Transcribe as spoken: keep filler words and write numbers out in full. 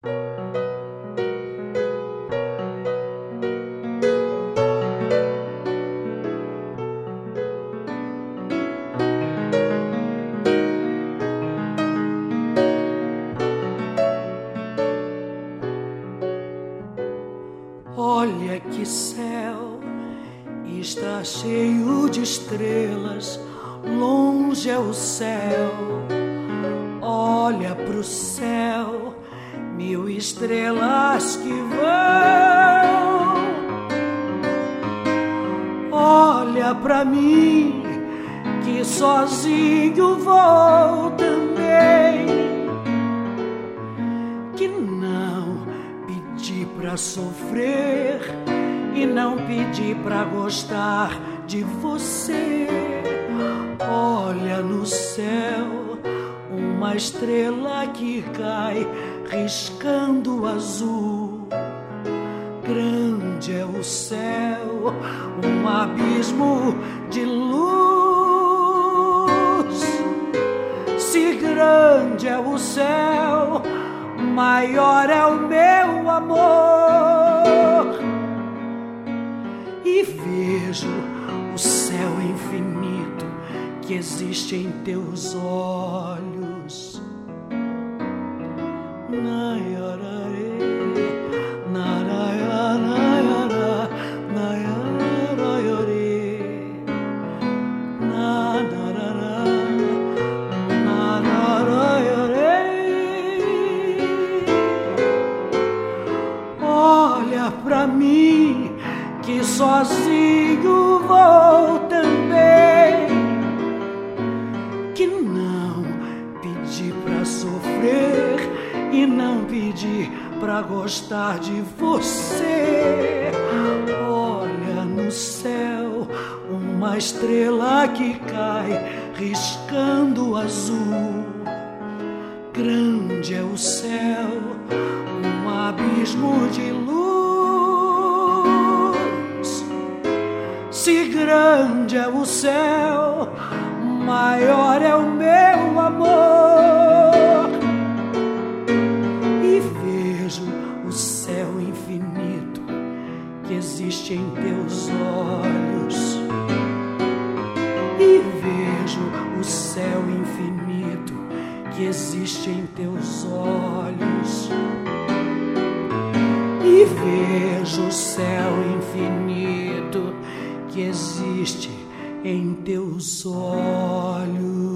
Olha que céu, está cheio de estrelas, longe é o céu. Olha pro céu, mil estrelas que vão. Olha pra mim, que sozinho vou também, que não pedi pra sofrer e não pedi pra gostar de você. Olha no céu, uma estrela que cai riscando o azul. Grande é o céu, um abismo de luz. Se grande é o céu, maior é o meu amor. E vejo o céu infinito que existe em teus olhos. Nayarare, naraya, nayara, nayarayore, nanarara, nararayore. Olha pra mim, que sozinho vou também, que não pedi pra sofrer e não pedi pra gostar de você. Olha no céu, uma estrela que cai riscando o azul. Grande é o céu, um abismo de luz. Se grande é o céu, maior é o meu amor. E vejo o céu infinito que existe em teus olhos. E vejo o céu infinito que existe em teus olhos. E vejo o céu infinito que existe em teus olhos.